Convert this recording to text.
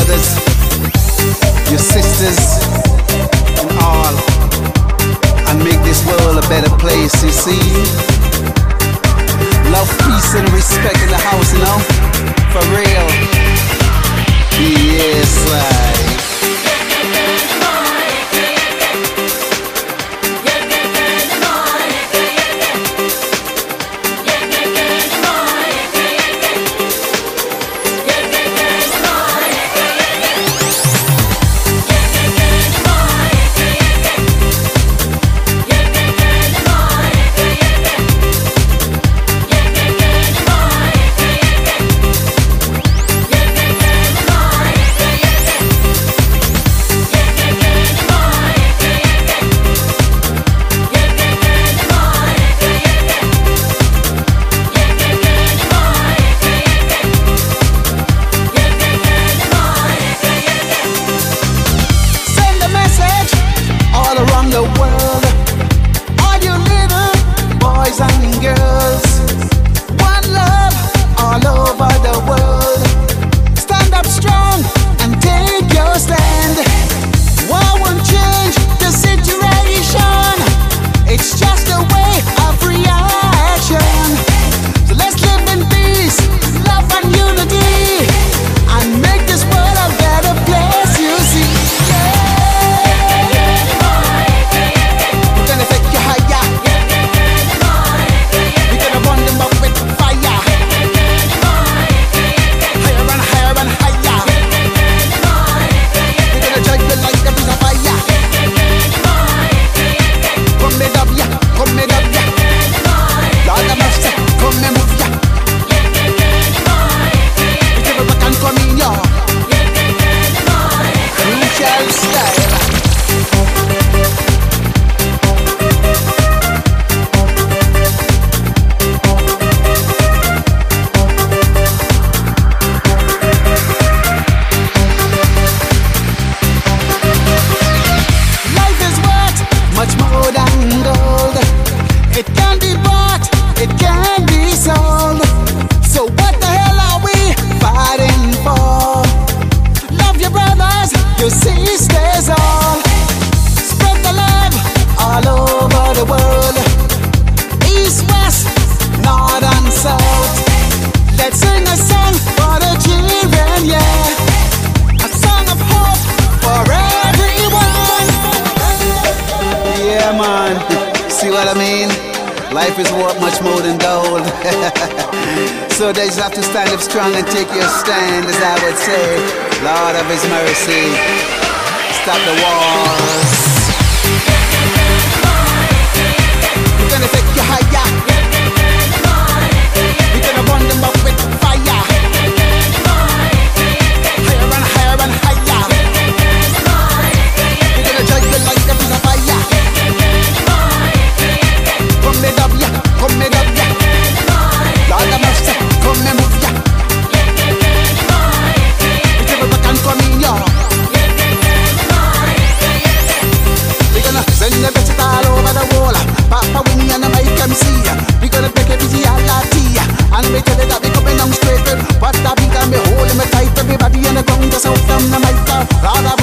brothers, your sisters, and all, and make this world a better place, you see? Love, peace, and respect in the house, you know? For real. Yes, like. Life is worth much more than gold. So they just have to stand up strong and take your stand, as I would say. Lord of His mercy, stop the wars. We're gonna take you higher. We're gonna burn them up with fire. Higher and higher and higher. We're gonna drag you like a piece of fire. Come me up, yeah, come me up, yeah. Lord of mercy, come me move, yeah. We take it back and come in, yeah. We gonna send the best all over the wall. Papa Winnie and the Mike MC. We gonna take it easy all our tea. And we tell it that we coming down straight. But I beat and me holding me tight. Everybody in the ground just out from the mic. Lord of